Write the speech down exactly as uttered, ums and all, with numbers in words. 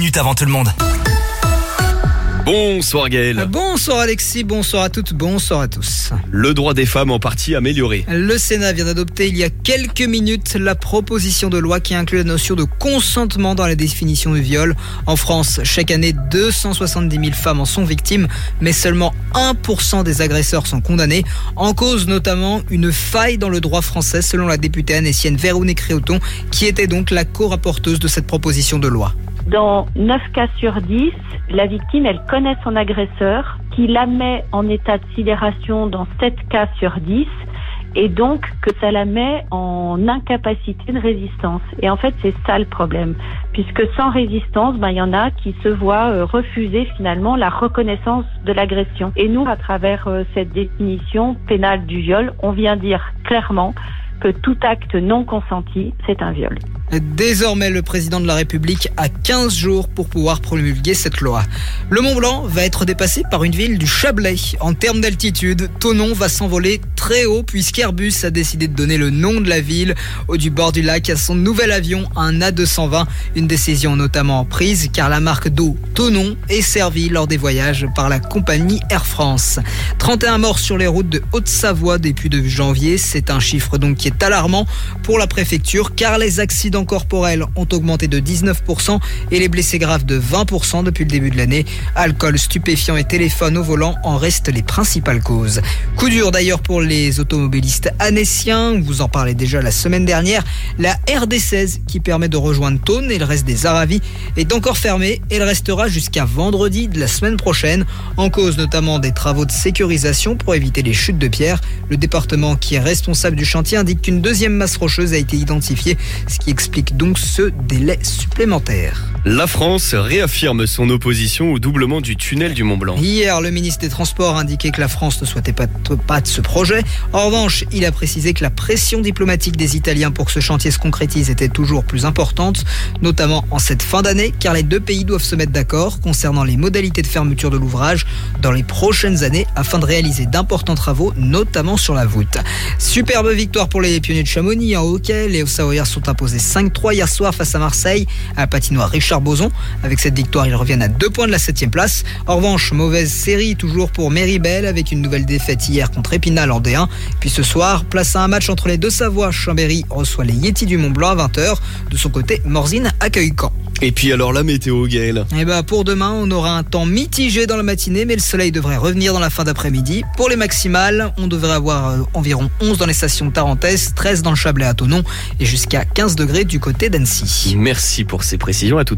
minutes avant tout le monde. Bonsoir Gaël. Bonsoir Alexis, bonsoir à toutes, bonsoir à tous. Le droit des femmes en partie amélioré. Le Sénat vient d'adopter il y a quelques minutes la proposition de loi qui inclut la notion de consentement dans la définition du viol. En France, chaque année, deux cent soixante-dix mille femmes en sont victimes, mais seulement un pour cent des agresseurs sont condamnés. En cause notamment une faille dans le droit français selon la députée annécienne Véronique-Réauton, qui était donc la co-rapporteuse de cette proposition de loi. Dans neuf cas sur dix, la victime, elle connaît son agresseur, qui la met en état de sidération dans sept cas sur dix, et donc que ça la met en incapacité de résistance. Et en fait, c'est ça le problème, puisque sans résistance, ben, il y en a qui se voient euh, refuser finalement la reconnaissance de l'agression. Et nous, à travers euh, cette définition pénale du viol, on vient dire clairement que tout acte non consenti, c'est un viol. Désormais, le président de la République a quinze jours pour pouvoir promulguer cette loi. Le Mont Blanc va être dépassé par une ville du Chablais. En termes d'altitude, Thonon va s'envoler très haut puisqu'Airbus a décidé de donner le nom de la ville au du bord du lac à son nouvel avion, un A deux cent vingt. Une décision notamment prise car la marque d'eau Thonon est servie lors des voyages par la compagnie Air France. trente et un morts sur les routes de Haute-Savoie depuis début janvier. C'est un chiffre donc qui est alarmant pour la préfecture car les accidents corporels ont augmenté de dix-neuf pour cent et les blessés graves de vingt pour cent depuis le début de l'année. Alcool, stupéfiants et téléphone au volant en restent les principales causes. Coup dur d'ailleurs pour les automobilistes annéciens, vous en parlez déjà la semaine dernière. La R D seize qui permet de rejoindre Thônes et le reste des Aravis est encore fermée et elle restera jusqu'à vendredi de la semaine prochaine. En cause notamment des travaux de sécurisation pour éviter les chutes de pierres. Le département qui est responsable du chantier indique qu'une deuxième masse rocheuse a été identifiée, ce qui explique donc ce délai supplémentaire. La France réaffirme son opposition au doublement du tunnel du Mont Blanc. Hier, le ministre des Transports a indiqué que la France ne souhaitait pas, pas de ce projet. En revanche, il a précisé que la pression diplomatique des Italiens pour que ce chantier se concrétise était toujours plus importante, notamment en cette fin d'année, car les deux pays doivent se mettre d'accord concernant les modalités de fermeture de l'ouvrage dans les prochaines années afin de réaliser d'importants travaux, notamment sur la voûte. Superbe victoire pour les pionniers de Chamonix en hockey. Les Hauts-Savoyards sont imposés cinq trois hier soir face à Marseille à la patinoire Richard Bozon. Avec cette victoire, ils reviennent à deux points de la septième place. En revanche, mauvaise série toujours pour Méribel avec une nouvelle défaite hier contre Épinal en D un. Puis ce soir, place à un match entre les deux Savoies. Chambéry reçoit les Yétis du Mont Blanc à vingt heures. De son côté, Morzine accueille Caen. Et puis alors la météo, Gaël. Et ben pour demain, on aura un temps mitigé dans la matinée, mais le soleil devrait revenir dans la fin d'après-midi. Pour les maximales, on devrait avoir euh, environ onze dans les stations tarentaises, treize dans le Chablais à Thonon et jusqu'à quinze degrés du côté d'Annecy. Merci pour ces précisions, à tout à l'heure.